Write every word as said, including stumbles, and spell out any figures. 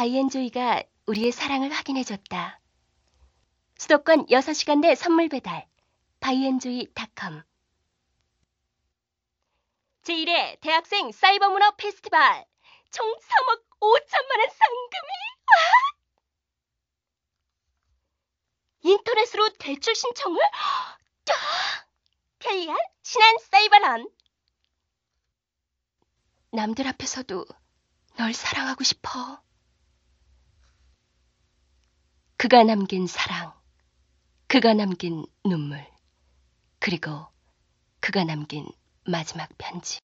바이앤조이가 우리의 사랑을 확인해줬다. 수도권 여섯 시간 내 선물 배달 바이앤조이 닷컴. 제일 회 대학생 사이버 문화 페스티벌 총 삼억 오천만 원 상금이 인터넷으로 대출 신청을 편리한 신한 사이버런. 남들 앞에서도 널 사랑하고 싶어. 그가 남긴 사랑, 그가 남긴 눈물, 그리고 그가 남긴 마지막 편지.